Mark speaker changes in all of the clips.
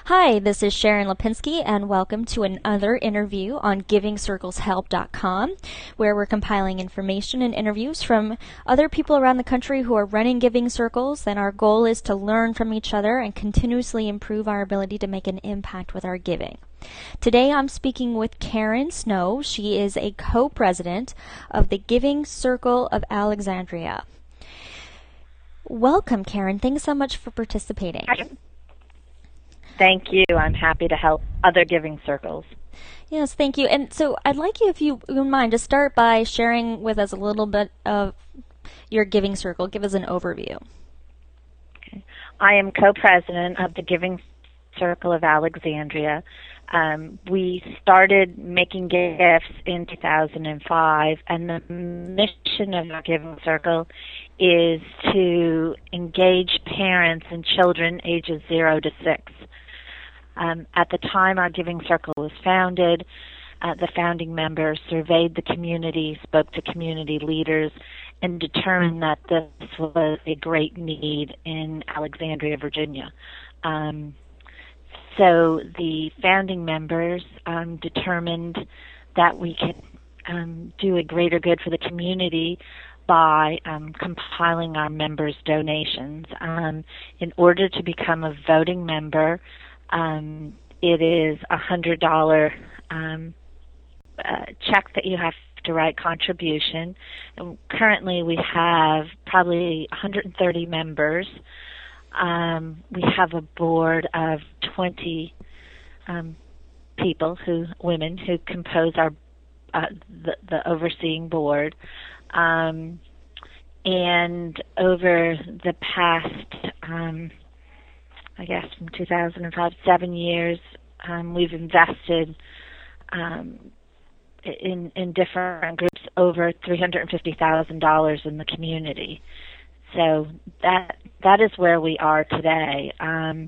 Speaker 1: Hi, this is Sharon Lipinski, and welcome to another interview on GivingCirclesHelp.com, where we're compiling information and interviews from other people around the country who are running Giving Circles, and our goal is to learn from each other and continuously improve our ability to make an impact with our giving. Today I'm speaking with Karen Snow. She is a co-president of the Giving Circle of Alexandria. Welcome, Karen. Thanks so much for participating.
Speaker 2: Thank you. I'm happy to help other giving circles.
Speaker 1: Yes, thank you. And so I'd like you, if you wouldn't mind, to start by sharing with us a little bit of your Giving Circle. Give us an overview.
Speaker 2: Okay. I am co-president of the Giving Circle of Alexandria. We started making gifts in 2005, and the mission of our Giving Circle is to engage parents and children ages 0 to 6. At the time our Giving Circle was founded, the founding members surveyed the community, spoke to community leaders, and determined that this was a great need in Alexandria, Virginia. So the founding members determined that we could do a greater good for the community by compiling our members' donations. In order to become a voting member, it is a $100 check that you have to write contribution. And currently we have probably 130 members. We have a board of 20 women who compose our the overseeing board. And over the past, I guess from 2005, 7 years, we've invested in different groups over $350,000 in the community. So that is where we are today. And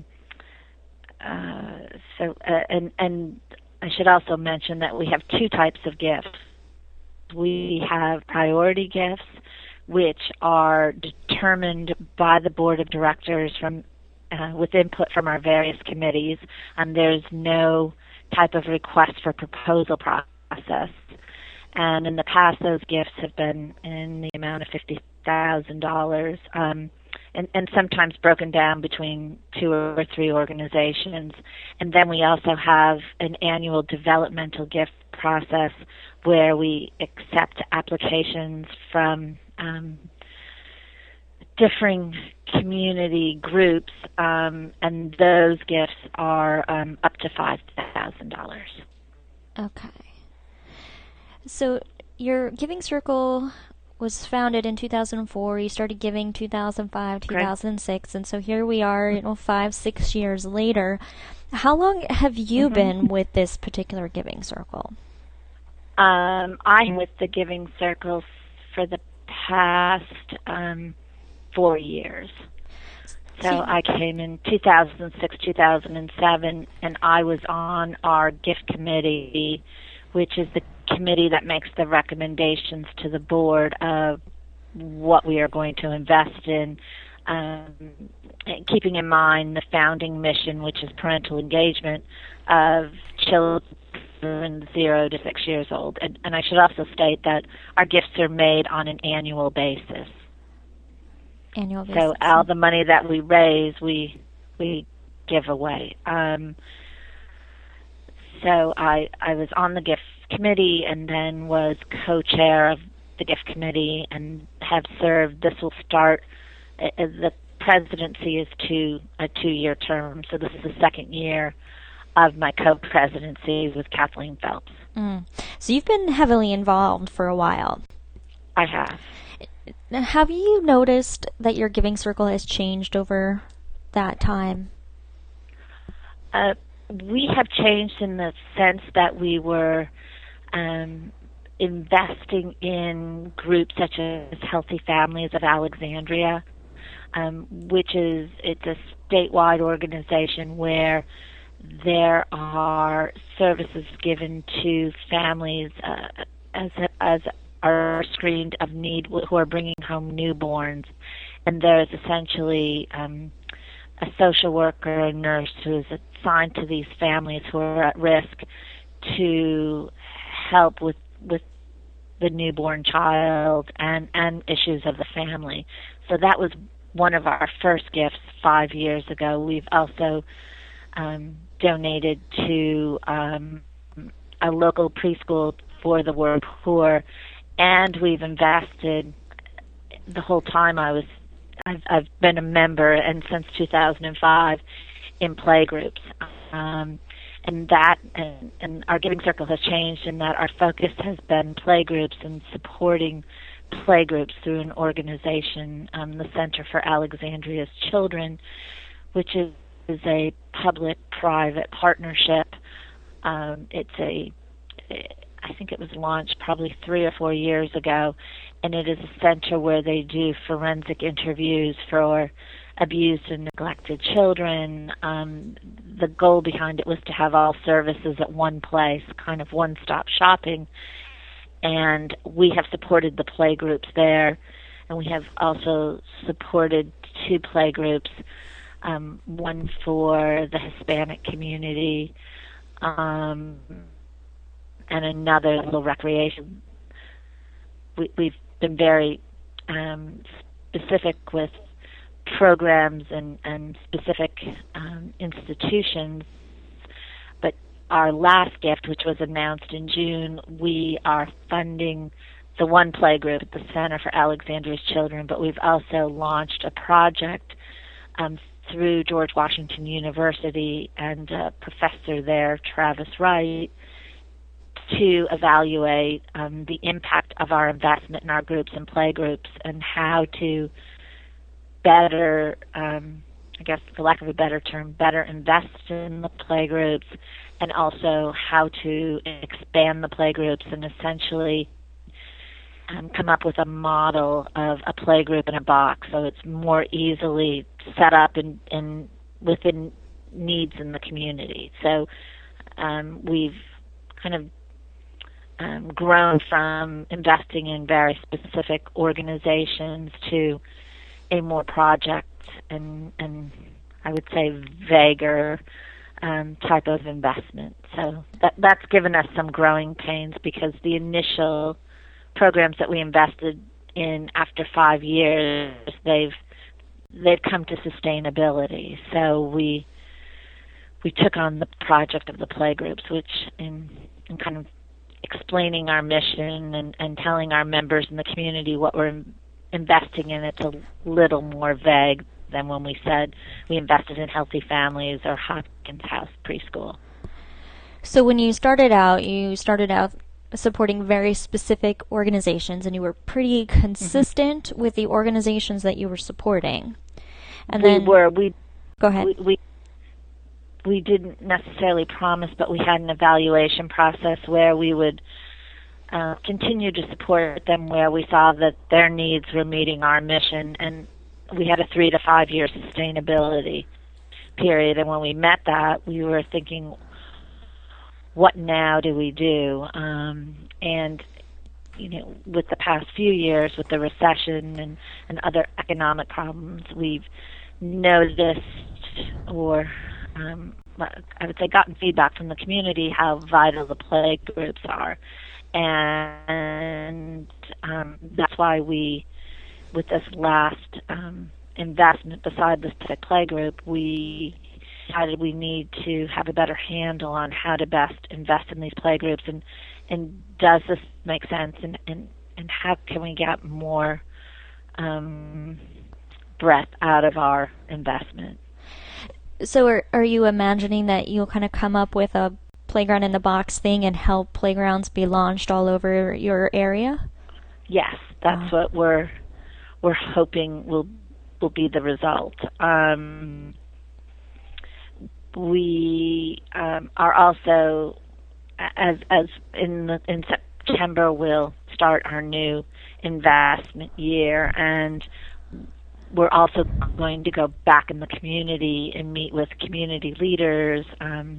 Speaker 2: I should also mention that we have two types of gifts. We have priority gifts, which are determined by the board of directors with input from our various committees, and there's no type of request for proposal process. And in the past, those gifts have been in the amount of $50,000, and sometimes broken down between 2 or 3 organizations. And then we also have an annual developmental gift process where we accept applications from differing community groups, and those gifts are up to $5,000.
Speaker 1: Okay. So your Giving Circle was founded in 2004. You started giving 2005, 2006, and so here we are, 5-6 years later. How long have you been with this particular Giving Circle?
Speaker 2: I'm with the Giving Circle for the past 4 years. So I came in 2006, 2007, and I was on our gift committee, which is the committee that makes the recommendations to the board of what we are going to invest in, keeping in mind the founding mission, which is parental engagement of children 0 to 6 years old. And I should also state that our gifts are made on an annual basis. So all the money that we raise, we give away. So I was on the gift committee and then was co-chair of the gift committee and have served. This will start, the presidency is a 2-year term, so this is the second year of my co-presidency with Kathleen Phelps.
Speaker 1: So you've been heavily involved for a while.
Speaker 2: I have.
Speaker 1: Have you noticed that your Giving Circle has changed over that time?
Speaker 2: We have changed in the sense that we were investing in groups such as Healthy Families of Alexandria, it's a statewide organization where there are services given to families as are screened of need who are bringing home newborns, and there's essentially a social worker, a nurse who is assigned to these families who are at risk to help with the newborn child and issues of the family. So that was one of our first gifts 5 years ago. We've also donated to a local preschool for the ward poor, and we've invested the whole time I've been a member, and since 2005, in playgroups. And our Giving Circle has changed in that our focus has been playgroups and supporting playgroups through an organization, the Center for Alexandria's Children, which is a public-private partnership. I think it was launched probably 3 or 4 years ago, and it is a center where they do forensic interviews for abused and neglected children. The goal behind it was to have all services at one place, kind of one-stop shopping, and we have supported the playgroups there, and we have also supported 2 playgroups, one for the Hispanic community, and another little recreation. We've been very specific with programs and specific institutions, but our last gift, which was announced in June, we are funding the one playgroup at the Center for Alexandria's Children, but we've also launched a project through George Washington University and a professor there, Travis Wright, to evaluate the impact of our investment in our groups and playgroups and how to better, I guess for lack of a better term, better invest in the playgroups, and also how to expand the playgroups and essentially come up with a model of a playgroup in a box so it's more easily set up and within needs in the community. So we've kind of grown from investing in very specific organizations to a more project and I would say vaguer type of investment. So that's given us some growing pains because the initial programs that we invested in after 5 years, they've come to sustainability. So we took on the project of the playgroups, which in kind of explaining our mission and telling our members in the community what we're investing in, it's a little more vague than when we said we invested in Healthy Families or Hopkins House Preschool.
Speaker 1: So when you started out supporting very specific organizations, and you were pretty consistent with the organizations that you were supporting. And go ahead.
Speaker 2: We didn't necessarily promise, but we had an evaluation process where we would continue to support them where we saw that their needs were meeting our mission, and we had a 3 to 5 year sustainability period. And when we met that, we were thinking, what now do we do? And with the past few years, with the recession and other economic problems, we've noticed, or I would say gotten feedback from the community how vital the play groups are. And that's why with this last investment beside the specific play group, we decided we need to have a better handle on how to best invest in these play groups, and does this make sense, and how can we get more breadth out of our investment.
Speaker 1: So are you imagining that you'll kind of come up with a playground in the box thing and help playgrounds be launched all over your area?
Speaker 2: Yes, that's what we're hoping will be the result. We are also, as in September, we'll start our new investment year, and we're also going to go back in the community and meet with community leaders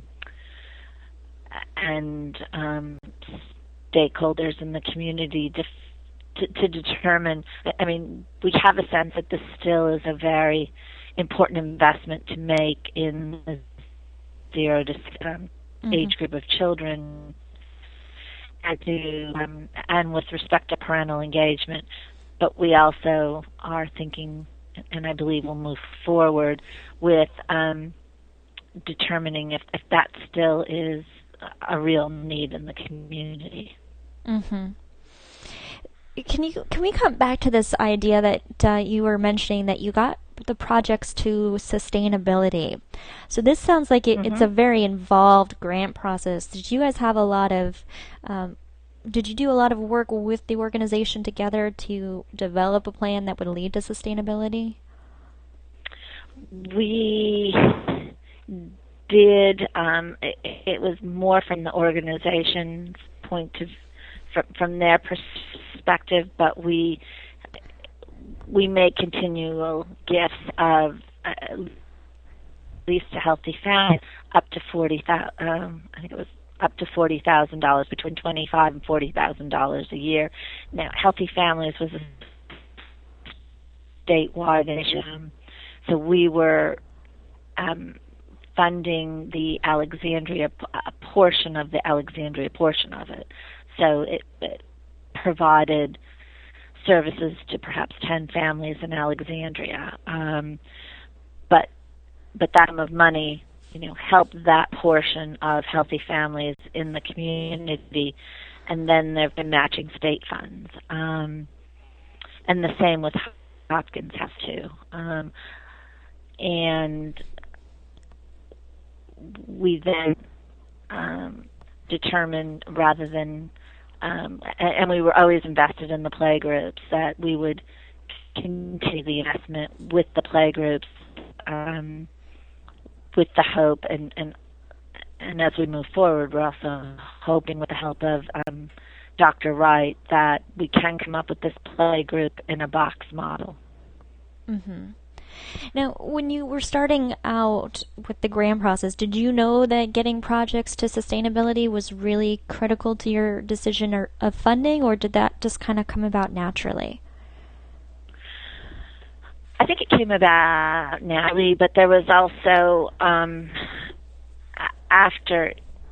Speaker 2: and stakeholders in the community to determine. I mean, we have a sense that this still is a very important investment to make in the 0 to 6 age group of children, and with respect to parental engagement. But we also are thinking, and I believe we'll move forward with determining if that still is a real need in the community.
Speaker 1: Mm-hmm. Can we come back to this idea that you were mentioning, that you got the projects to sustainability? So this sounds like it's a very involved grant process. Did you guys have a lot of did you do a lot of work with the organization together to develop a plan that would lead to sustainability?
Speaker 2: We did. It was more from the organization's point of from their perspective, but we make continual gifts of at least to Healthy Families up to I think it was up to $40,000, between $25,000 and $40,000 a year. Now, Healthy Families was a statewide initiative, so we were funding the Alexandria, a portion of the Alexandria portion of it. So it provided services to perhaps 10 families in Alexandria. But that amount of money, helped that portion of Healthy Families in the community, and then there have been matching state funds. And the same with Hopkins House too. And we then determined, rather than and we were always invested in the playgroups, that we would continue the investment with the playgroups, with the hope, and as we move forward, we're also hoping, with the help of Dr. Wright, that we can come up with this playgroup in a box model.
Speaker 1: Mm-hmm. Now, when you were starting out with the grant process, did you know that getting projects to sustainability was really critical to your decision of funding, or did that just kind of come about naturally?
Speaker 2: I think it came about naturally, but there was also, after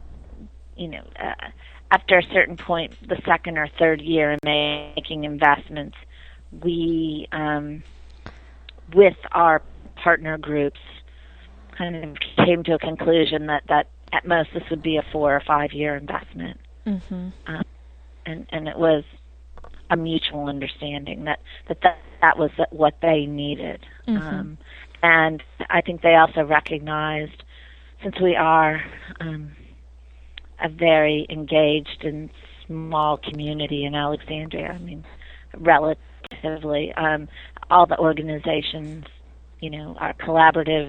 Speaker 2: a certain point, the second or third year in making investments, we with our partner groups, kind of came to a conclusion that at most this would be a 4 or 5 year investment.
Speaker 1: Mm-hmm.
Speaker 2: And it was a mutual understanding that was what they needed.
Speaker 1: Mm-hmm.
Speaker 2: And I think they also recognized, since we are a very engaged and small community in Alexandria, relatively, all the organizations, are collaborative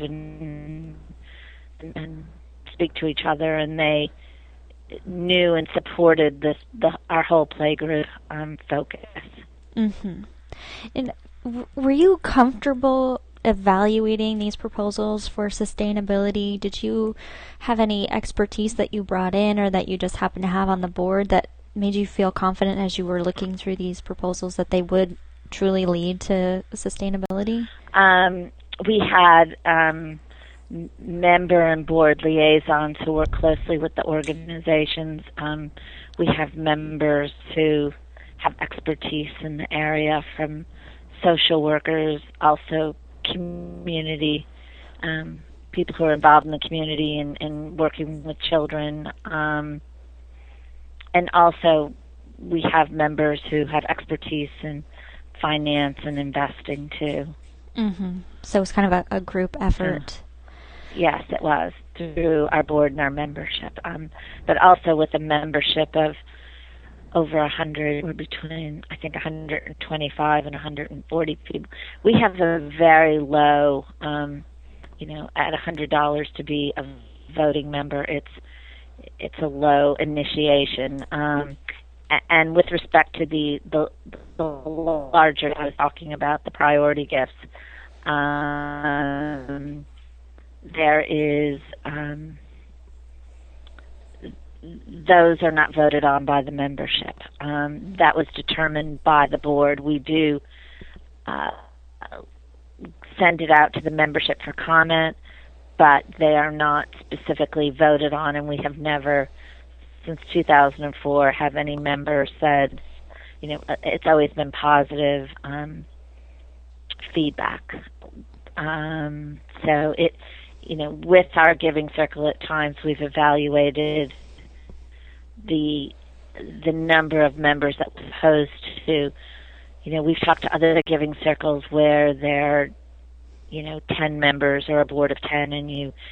Speaker 2: and speak to each other, and they knew and supported our whole playgroup focus.
Speaker 1: Mm-hmm. And were you comfortable evaluating these proposals for sustainability? Did you have any expertise that you brought in, or that you just happened to have on the board, that made you feel confident as you were looking through these proposals that they would truly lead to sustainability?
Speaker 2: We had member and board liaisons who work closely with the organizations. We have members who have expertise in the area, from social workers, also community, people who are involved in the community and working with children. And also we have members who have expertise in finance and investing too.
Speaker 1: Mm-hmm. So it's kind of a group effort.
Speaker 2: Yes, it was, through our board and our membership. But also with a membership of over 100, or between, I think, 125 and 140 people. We have a very low, at $100 to be a voting member, it's a low initiation. And with respect to the larger, I was talking about the priority gifts, there is, those are not voted on by the membership. That was determined by the board. We do send it out to the membership for comment, but they are not specifically voted on, and we have never, since 2004, have any member said, it's always been positive feedback. So with our giving circle at times, we've evaluated the number of members that we're opposed to. We've talked to other giving circles where they're 10 members or a board of 10, and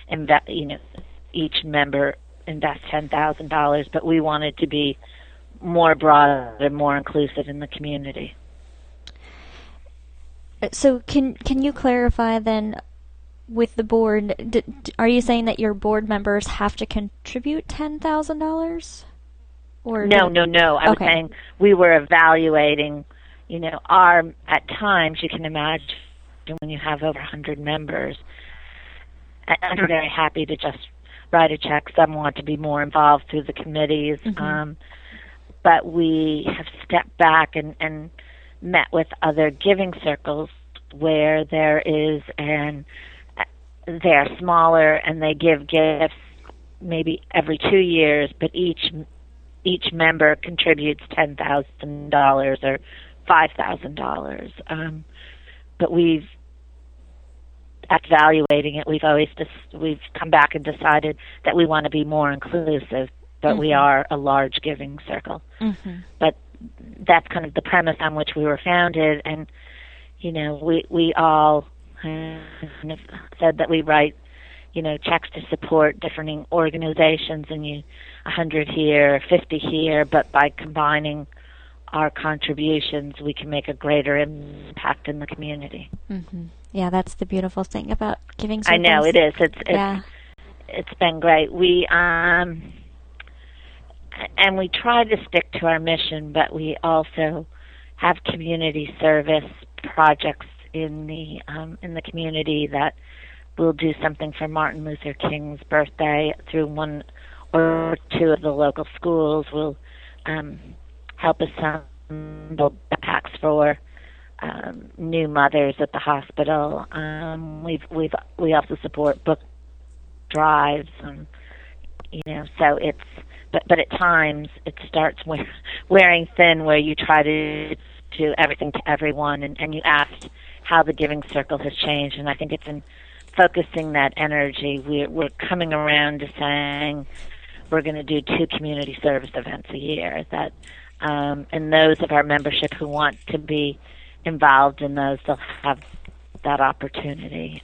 Speaker 2: each member invests $10,000, but we wanted to be more broad and more inclusive in the community.
Speaker 1: So can you clarify then with the board, are you saying that your board members have to contribute $10,000? Or
Speaker 2: no. I was saying we were evaluating, at times you can imagine when you have over 100 members, and we're very happy to just write a check. Some want to be more involved through the committees, but we have stepped back and met with other giving circles where they're smaller and they give gifts maybe every 2 years, but each member contributes $10,000 or $5,000. But after evaluating it, we've come back and decided that we want to be more inclusive, but we are a large giving circle. But that's kind of the premise on which we were founded, and we all said that we write checks to support different organizations, and 100 here, 50 here, but by combining our contributions, we can make a greater impact in the community.
Speaker 1: Yeah, that's the beautiful thing about giving circles.
Speaker 2: I know it is. It's been great. We and we try to stick to our mission, but we also have community service projects in the community that will do something for Martin Luther King's birthday through one or two of the local schools. We'll help assemble backpacks for new mothers at the hospital. We also support book drives, so it's but at times it starts wearing thin, where you try to do everything to everyone, and you asked how the giving circle has changed, and I think it's in focusing that energy. We're coming around to saying we're going to do 2 community service events a year, that and those of our membership who want to be involved in those, they'll have that opportunity.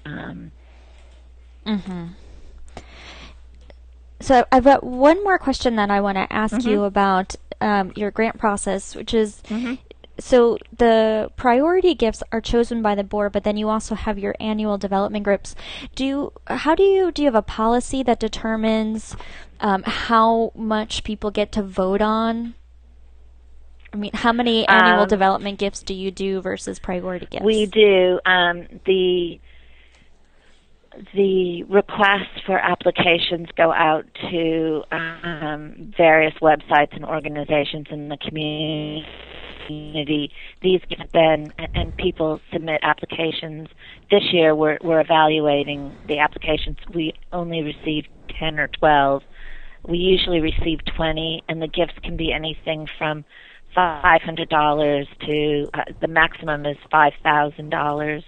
Speaker 1: So I've got one more question that I want to ask you about your grant process, which is, so the priority gifts are chosen by the board, but then you also have your annual development groups. Do you have a policy that determines how much people get to vote on? I mean, how many annual development gifts do you do versus priority gifts?
Speaker 2: We do. The requests for applications go out to various websites and organizations in the community. These have been, and people submit applications. This year we're evaluating the applications. We only received 10 or 12. We usually receive 20, and the gifts can be anything from $500 to the maximum is $5,000.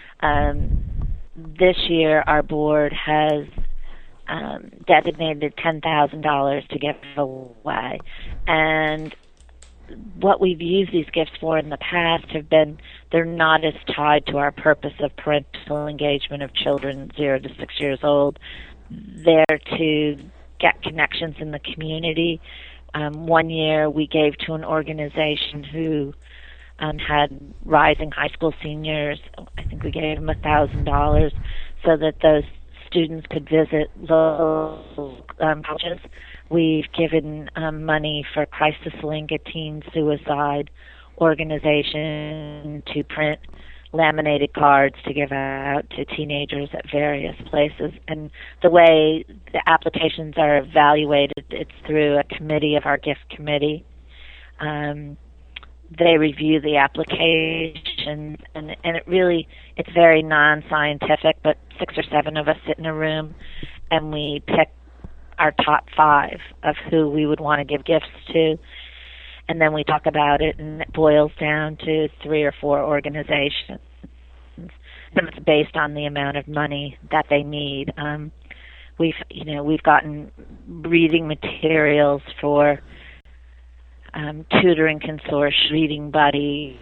Speaker 2: This year, our board has designated $10,000 to give away, and what we've used these gifts for in the past they're not as tied to our purpose of parental engagement of children 0 to 6 years old. They're to get connections in the community. One year we gave to an organization who had rising high school seniors. I think we gave them $1,000 so that those students could visit local colleges. We've given money for Crisis Link, a teen suicide organization, to print laminated cards to give out to teenagers at various places. And the way the applications are evaluated, it's through a committee of our gift committee. they review the application, and it's very non-scientific, but 6 or 7 of us sit in a room and we pick our top 5 of who we would want to give gifts to, and then we talk about it, and it boils down to 3 or 4 organizations. And it's based on the amount of money that they need. We've gotten reading materials for tutoring consortium, reading buddies,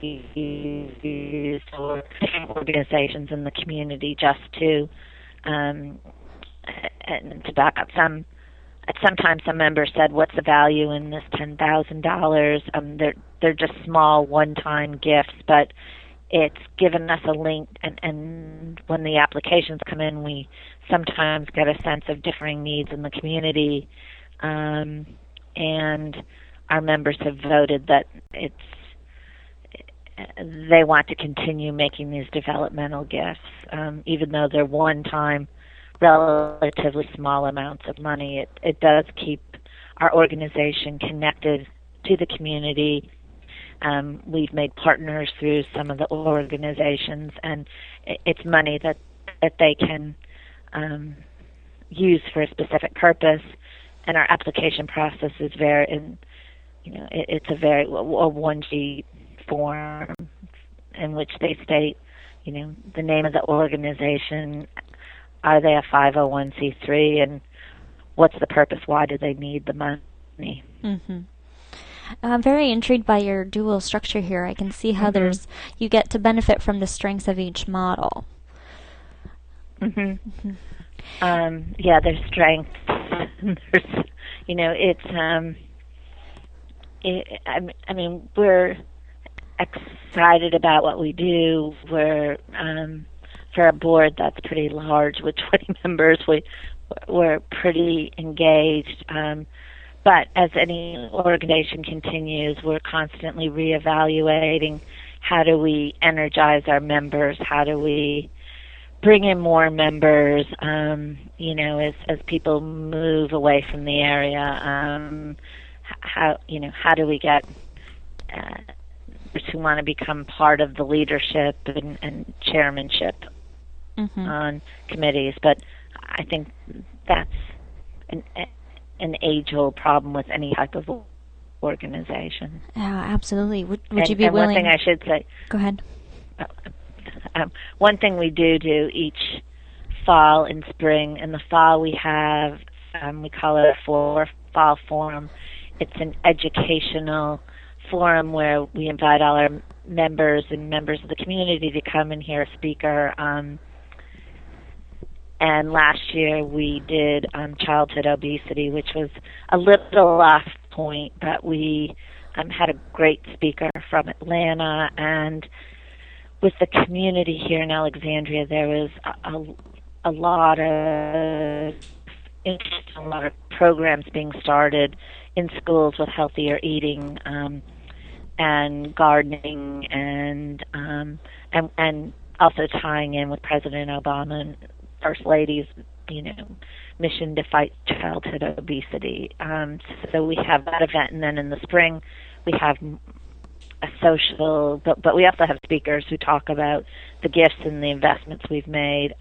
Speaker 2: or different organizations in the community, just to and to back up some. Sometimes some members said, "What's the value in this $10,000?" They're just small one-time gifts, but it's given us a link, and when the applications come in, we sometimes get a sense of differing needs in the community, and our members have voted that they want to continue making these developmental gifts, even though they're one-time, relatively small amounts of money. It does keep our organization connected to the community. We've made partners through some of the organizations, and it's money that they can use for a specific purpose. And our application process is it's a one-sheet form in which they state, the name of the organization, are they a 501c3, and what's the purpose? Why do they need the money?
Speaker 1: Mm-hmm. I'm very intrigued by your dual structure here. I can see how you get to benefit from the strengths of each model.
Speaker 2: Mm-hmm. Mm-hmm. There's strengths. We're excited about what we do. We're for a board that's pretty large with 20 members. We're pretty engaged. But as any organization continues, we're constantly reevaluating how do we energize our members, how do we bring in more members, as people move away from the area, how do we get who want to become part of the leadership and chairmanship on committees. But I think that's an age-old problem with any type of organization.
Speaker 1: Yeah, absolutely. Would you be willing?
Speaker 2: One thing I should say.
Speaker 1: Go ahead.
Speaker 2: One thing we do each fall and spring. In the fall, we have we call it a fall forum. It's an educational forum where we invite all our members and members of the community to come and hear a speaker. And last year we did childhood obesity, which was a little off point, but we had a great speaker from Atlanta. And with the community here in Alexandria, there was a lot of interest, a lot of programs being started in schools with healthier eating and gardening, and also tying in with President Obama and First Lady's, mission to fight childhood obesity. So we have that event, and then in the spring we have a social, but we also have speakers who talk about the gifts and the investments we've made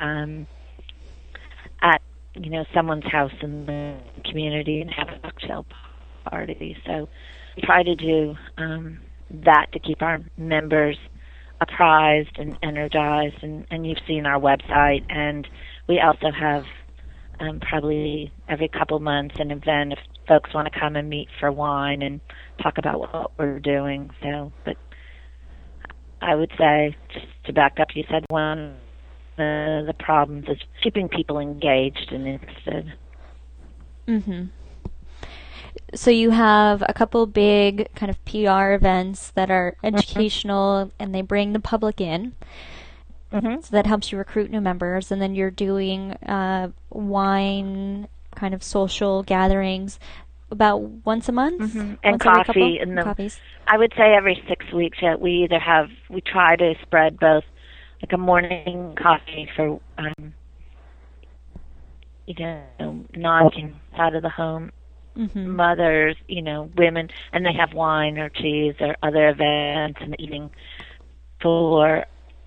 Speaker 2: at someone's house in the community, and have a cocktail party. So we try to do that to keep our members apprised and energized, and you've seen our website, and we also have probably every couple months an event if folks want to come and meet for wine and talk about what we're doing. So, but I would say, just to back up, you said one of the problems is keeping people engaged and interested.
Speaker 1: Mm-hmm. So you have a couple big kind of PR events that are educational, and they bring the public in. So that helps you recruit new members. And then you're doing wine kind of social gatherings about once a month?
Speaker 2: And coffee.
Speaker 1: Coffees.
Speaker 2: I would say every 6 weeks. We try to spread both, like a morning coffee for, non out of the home, mothers, women, and they have wine or cheese or other events and eating for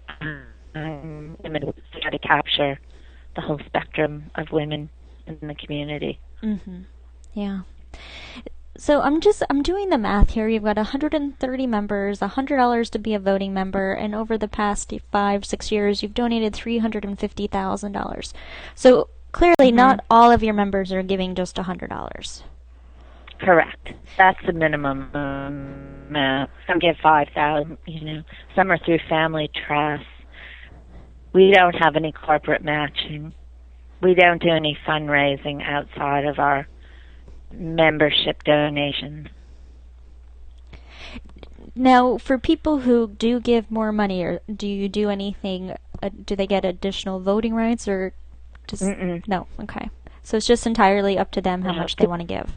Speaker 2: women to try to capture the whole spectrum of women in the community.
Speaker 1: Yeah. So I'm doing the math here. You've got 130 members, $100 to be a voting member, and over the past 5-6 years, you've donated $350,000. So clearly, not all of your members are giving just $100.
Speaker 2: Correct. That's the minimum amount. Some give $5,000. Some are through family trusts. We don't have any corporate matching. We don't do any fundraising outside of our membership donations.
Speaker 1: Now, for people who do give more money, or do you do anything? Do they get additional voting rights, or just no? Okay, so it's just entirely up to them how much they want to give.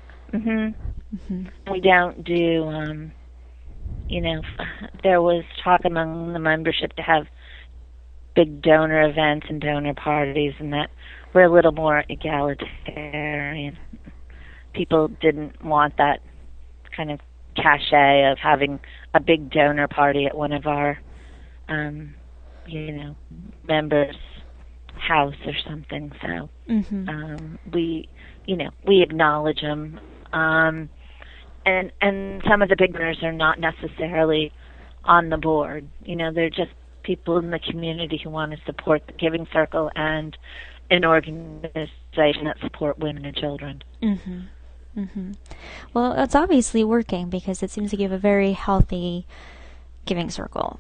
Speaker 2: We don't do. There was talk among the membership to have big donor events and donor parties, and that we're a little more egalitarian. People didn't want that kind of cachet of having a big donor party at one of our, members' house or something. So we acknowledge them, and some of the big donors are not necessarily on the board. They're just people in the community who want to support the Giving Circle and an organization that support women and children.
Speaker 1: Well, it's obviously working because it seems to give a very healthy Giving Circle.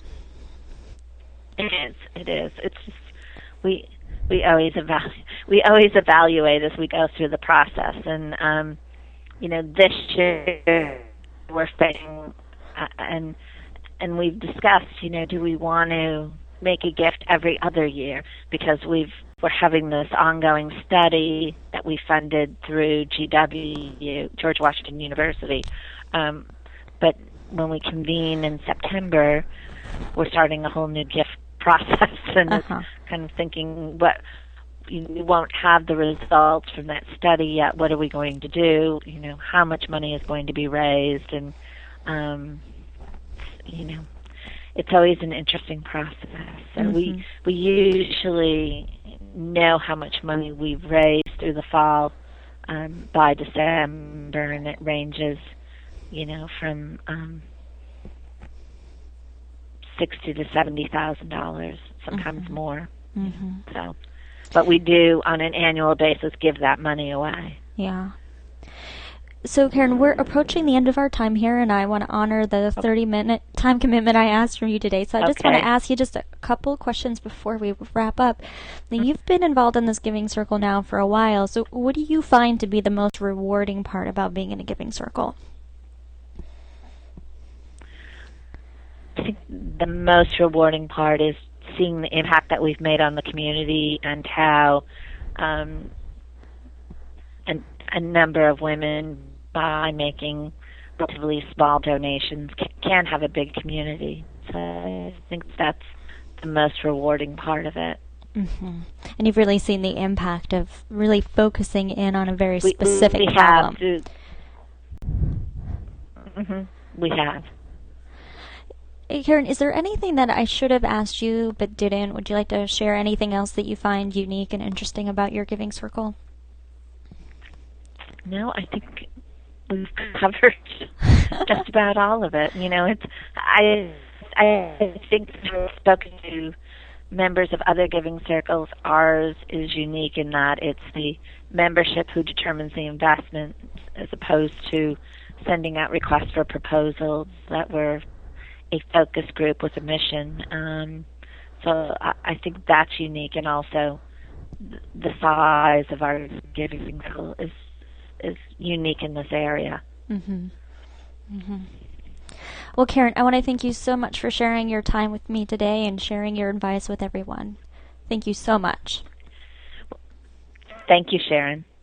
Speaker 2: It is. It's just we always evaluate as we go through the process, and this year we're facing and we've discussed, do we want to make a gift every other year, because we're having this ongoing study that we funded through GW, George Washington University. But when we convene in September, we're starting a whole new gift process, and it's kind of thinking, we won't have the results from that study yet. What are we going to do? How much money is going to be raised? And, it's always an interesting process. So we usually know how much money we've raised through the fall by December, and it ranges, from $60,000 to $70,000, sometimes more. So, but we do on an annual basis give that money away.
Speaker 1: Yeah. So, Karen, we're approaching the end of our time here, and I want to honor the 30-minute time commitment I asked from you today. So I just want to ask you just a couple questions before we wrap up. Now, you've been involved in this Giving Circle now for a while, so what do you find to be the most rewarding part about being in a Giving Circle?
Speaker 2: I think the most rewarding part is seeing the impact that we've made on the community, and how a number of women, by making relatively small donations, can have a big community. So I think that's the most rewarding part of it.
Speaker 1: And you've really seen the impact of really focusing in on a very specific
Speaker 2: we
Speaker 1: problem.
Speaker 2: We have.
Speaker 1: Hey, Karen, is there anything that I should have asked you but didn't? Would you like to share anything else that you find unique and interesting about your Giving Circle?
Speaker 2: No, I think we've covered just about all of it. I think I've spoken to members of other Giving Circles. Ours is unique in that it's the membership who determines the investment, as opposed to sending out requests for proposals. That we're a focus group with a mission. So I think that's unique, and also the size of our Giving Circle is unique in this area.
Speaker 1: Well, Karen, I want to thank you so much for sharing your time with me today and sharing your advice with everyone. Thank you so much.
Speaker 2: Thank you, Sharon.